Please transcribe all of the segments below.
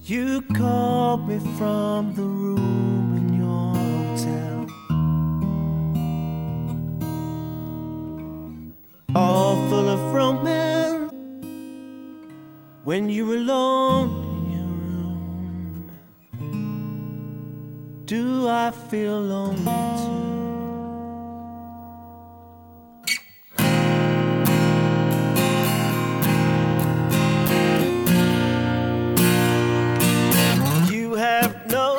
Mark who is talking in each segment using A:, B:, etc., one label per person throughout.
A: You called me from the room in your hotel, all full of romance. When you were alone in your room, do I feel lonely too? You have no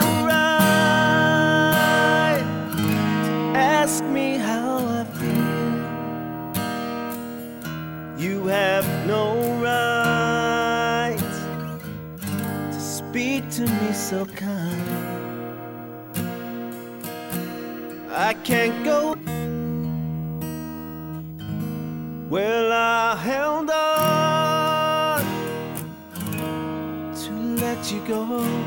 A: right to ask me how I feel. You have no right to speak to me so kind. I can't go. Well, I held on to let you go.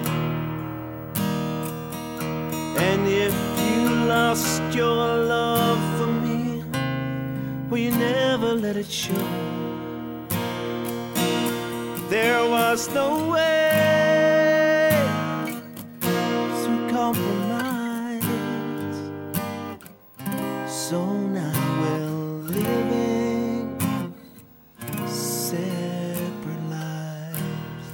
A: And if you lost your love for me, well, you never let it show. There was no way to compromise. So now we're living separate lives,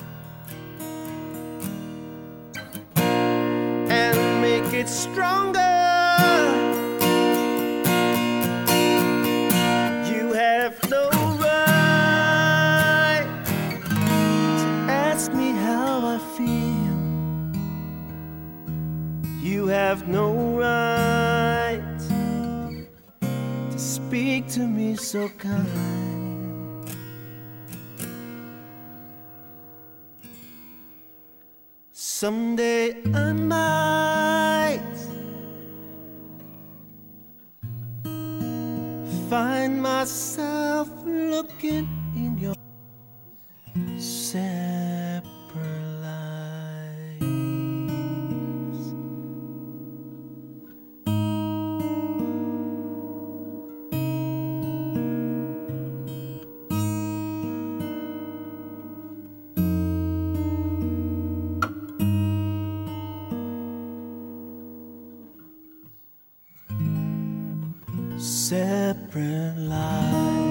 A: and make it stronger. You have no right to ask me how I feel. You have no right to speak to me so kind. Someday I might find myself looking in your separate lives. Separate lives.